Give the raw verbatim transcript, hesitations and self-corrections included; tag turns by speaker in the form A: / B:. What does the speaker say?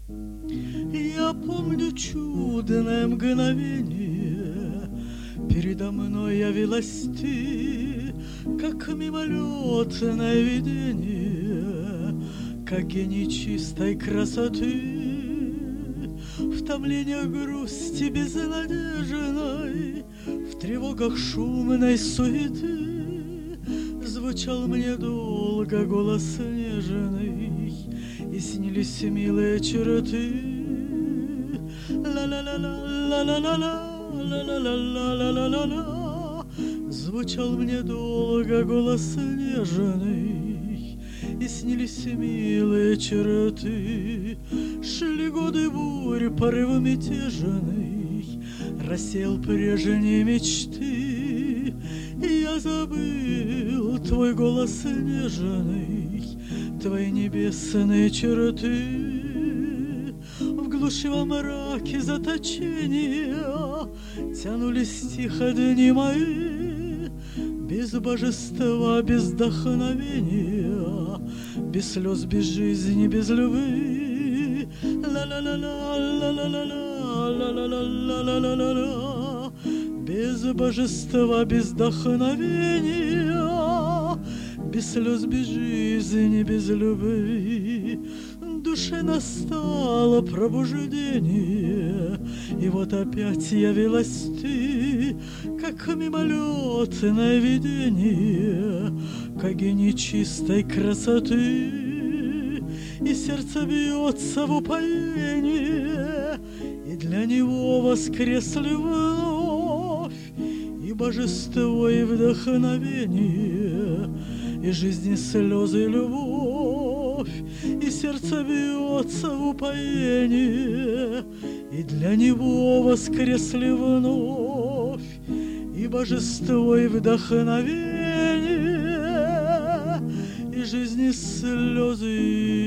A: Я помню чудное мгновение, передо мной явилась ты, как мимолетное видение, как гений чистой красоты. В томлениях грусти безнадежной, в тревогах шумной суеты звучал мне долго голос нежный, и снились милые черты. Ла-ла-ла-ла-ла-ла-ла-ла-ла-ла-ла-ла-ла-ла-ла. Звучал мне долго голос нежный, и снились милые черты. Шли годы бурь, порыв мятежный рассеял прежние мечты, и я забыл твой голос нежный, твои небесные черты. В глуши во мраке заточения тянулись тихо дни мои, без божества, без вдохновения, без слез, без жизни, без любви. Ла-ла-ла-ла-ла-ла-ла-ла-ла-ла-ла-ла-ла-ла. Без божества, без вдохновения, без слез, без жизни, без любви. Душе настало пробуждение, и вот опять явилась ты, как мимолетное видение, как гений чистой красоты. И сердце бьется в упоении, и для него воскресли вновь и божество, и вдохновение, и жизни слезы, и любовь. И сердце бьется в упоении, и для него воскресли вновь и божество, и вдохновение, и жизни слезы,